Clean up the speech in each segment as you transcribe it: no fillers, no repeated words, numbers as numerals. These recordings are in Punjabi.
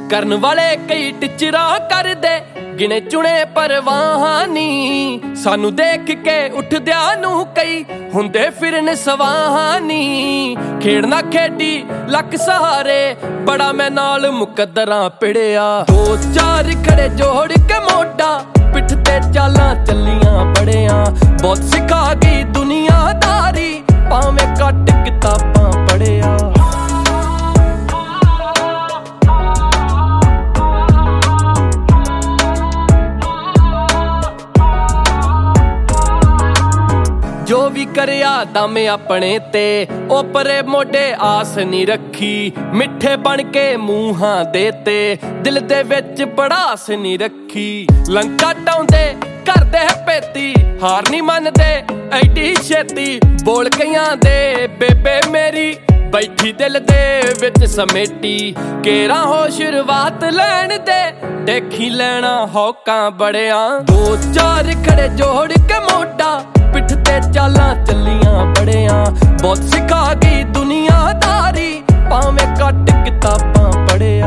ਕਰਨ ਵਾਲੇ ਕਈ ਟਿਚਰਾ ਕਰਦੇ ਗਿਣੇ ਚੁਣੇ ਪਰਵਾਹਾਂ ਨੀ। ਸਾਨੂੰ ਦੇਖ ਕੇ ਉੱਠਦਿਆਂ ਨੂੰ ਕਈ ਹੁੰਦੇ ਫਿਰਨ ਸਵਾਹਾਂ ਨੀ। ਖੇਡਣਾ ਖੇਡੀ ਲੱਕ ਸਹਾਰੇ ਬੜਾ ਮੈਂ ਨਾਲ ਮੁਕੱਦਰਾਂ ਪਿੜਿਆ। ਦੋ ਚਾਰ ਖੜੇ ਜੋੜ ਕੇ ਮੋਢਾ ਪਿੱਠ ਤੇ ਚਾਲਾਂ ਚੱਲੀਆਂ ਬੜਿਆਂ। ਬਹੁਤ ਸਿਖਾ ਗਈ ਦੁਨੀਆਦਾਰੀ ਭਾਵੇਂ ਘੱਟ ਕਿਤਾਬਾਂ ਪੜ੍ਹਿਆ। ਜੋ ਵੀ ਕਰਿਆ ਦਮ ਆਪਣੇ ਤੇ ਓਪਰੇ ਮੋਢੇ ਆਸ ਨੀ ਰੱਖੀ। ਮਿੱਠੇ ਬਣ ਕੇ ਮੂੰਹਾਂ ਦੇ ਤੇ ਦਿਲ ਦੇ ਵਿੱਚ ਬੜਾਸ ਨੀ ਰੱਖੀ। ਲੰਕਾ ਟਾਉਂਦੇ ਕਰਦੇ ਪੇਤੀ ਹਾਰ ਨੀ ਮੰਨਦੇ ਐਡੀ ਛੇਤੀ। ਬੋਲ ਕਈਆਂ ਦੇ ਬੇਬੇ ਮੇਰੀ ਬੈਠੀ ਦਿਲ ਦੇ ਵਿੱਚ ਸਮੇਟੀ। ਕੇਰਾ ਹੋ ਸ਼ੁਰੂਆਤ ਲੈਣ ਦੇ ਦੇਖੀ ਲੈਣਾ ਹੌਕਾਂ ਬੜਿਆਂ। ਦੋ ਚਾਰ ਖੜੇ ਜੋੜ ਕੇ ਮੋਢਾ ਪਿੱਠ ਤੇ ਚਾਲਾਂ ਚੱਲੀਆਂ ਬੜਿਆਂ। ਬਹੁਤ ਸਿਖਾ ਗਈ ਦੁਨੀਆਦਾਰੀ ਭਾਵੇਂ ਘੱਟ ਕਿਤਾਬਾਂ ਪੜ੍ਹਿਆ।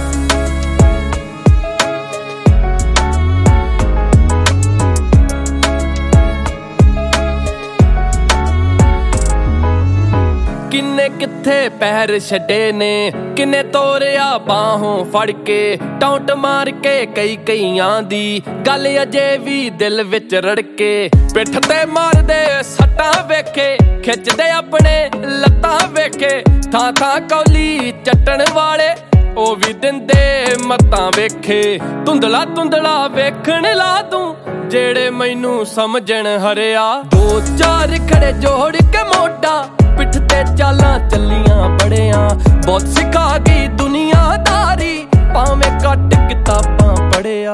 ਕਿੰਨੇ ਕਿੱਥੇ ਪੈਰ ਛੱਡੇ ਨੇ ਕਿੰਨੇ ਤੋਰਿਆ ਬਾਹੋਂ ਫੜ ਕੇ। ਟੌਂਟ ਮਾਰ ਕੇ ਕਈਆਂ ਦੀ ਗੱਲ ਅਜੇ ਵੀ ਦਿਲ ਵਿੱਚ ਰੜਕੇ। ਪਿੱਠ ਤੇ ਮਾਰਦੇ ਸੱਟਾਂ ਵੇਖੇ ਖਿੱਚਦੇ ਆਪਣੇ ਲੱਤਾਂ ਵੇਖੇ। ਥਾਂ ਥਾਂ ਕੌਲੀ ਚੱਟਣ ਵਾਲੇ ਉਹ ਵੀ ਦਿੰਦੇ ਮੱਤਾਂ ਵੇਖੇ। ਧੁੰਦਲਾ ਧੁੰਦਲਾ ਵੇਖਣ ਲਾ ਤੂੰ ਜਿਹੜੇ ਮੈਨੂੰ ਸਮਝਣ ਹਰਿਆ। ਦੋ ਚਾਰ ਖੜੇ ਜੋੜ ਕੇ ਮੋਢਾ ਪਿੱਠ ਤੇ ਚਾਲਾਂ ਚੱਲੀਆਂ ਬੜਿਆਂ। ਬਹੁਤ ਸਿਖਾ ਗਈ ਦੁਨੀਆਦਾਰੀ ਭਾਵੇਂ ਘੱਟ ਕਿਤਾਬਾਂ ਪੜ੍ਹਿਆ।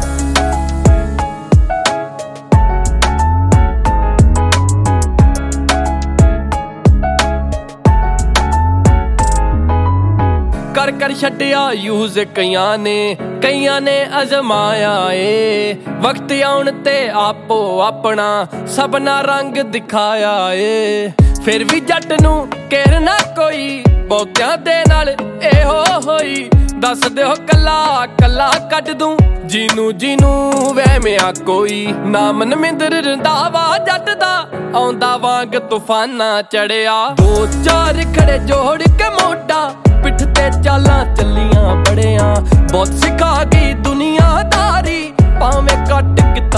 ਕਰ ਛੱਡਿਆ ਯੂਜ਼ ਕਈਆਂ ਨੇ ਅਜ਼ਮਾਇਆ ਏ। ਵਕਤ ਆਉਣ ਤੇ ਆਪੋ ਆਪਣਾ ਸਭਨਾ ਰੰਗ ਦਿਖਾਇਆ ਏ। ਫਿਰ ਵੀ ਜੱਟ ਨੂੰ ਕਹਿਰ ਨਾ ਕੋਈ ਬਹੁਤਿਆਂ ਦੇ ਨਾਲ ਇਹੋ ਹੋਈ। ਦੱਸ ਦਿਓ ਕੱਲਾ ਕੱਲਾ ਕੱਢ ਦੂੰ ਜਿਹਨੂੰ ਵਹਿਮਿਆ ਕੋਈ। ਨਾਮ ਨਮਿੰਦਰ ਰੰਧਾਵਾ ਜੱਟ ਦਾ ਆਉਂਦਾ ਵਾਂਗ ਤੂਫਾਨਾਂ ਚੜਿਆ। ਦੋ ਚਾਰ ਖੜੇ ਜੋੜ ਕੇ ਮੋਢਾ ਪਿੱਠ ਤੇ ਚਾਲਾਂ ਚੱਲੀਆਂ ਬੜਿਆਂ। ਬਹੁਤ ਸਿਖਾ ਗਈ ਦੁਨੀਆਦਾਰੀ ਭਾਵੇਂ ਘੱਟ